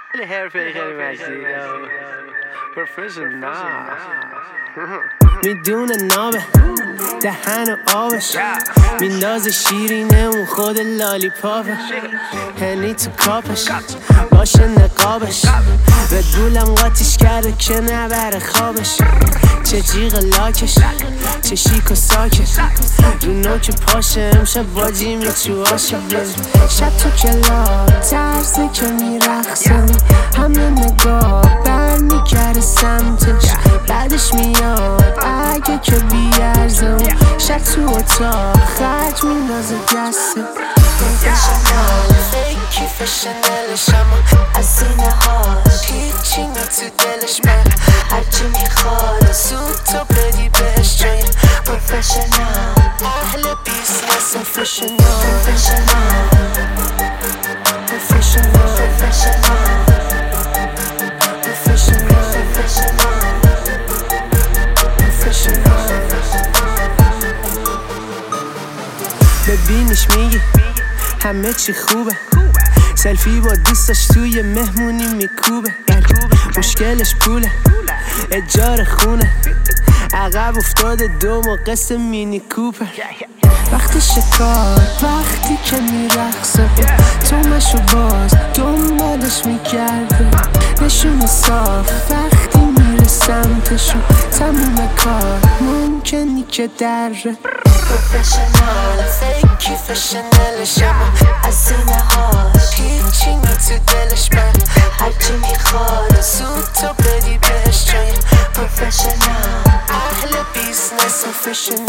حرفه خیلی مشتی پروفشنال میدونه نابه دهن و آبش میندازه شیرینه اون خود لالی پاپه هنی تو کاپش باشه نقابش ردبولم قاطیش کرده که نبره خوابش چه جیغ لاکش چه شیک و ساکش رو نوک پاشه امشب باجی میتو آشه شب تو کلاب ترسه که میرخصنی همه نگاه بر میکرده سمتش بعدش میاد اگه که بیارزم شب تو اتاق خرج میندازه دسته پروفشنال فیکی فشنلش اما از سینه هاش هیچی نه تو دلش من هرچی میخواد زود تو بدی بهش جای پروفشنال اهل بیزنس پروفشنال پروفشنال پروفشنال ببینش میگی همه چی خوبه سلفی با دوستاش توی مهمونی میکوبه مشکلش پوله اجاره خونه عقب افتاده دو قصه مینی کوپر وقتی شکار وقتی که میرخصه تو مشو باز دنبالش میگرده نشون صاف وقتی میره سمتشو تموم کار ممکنی که دره پروفشنال فیکی فشنلش اما از سینه هاش هیچی نه تو دلش من هرچی میخواد زود تو بدی بهش جای پروفشنال اهل بیزنس پروفشنال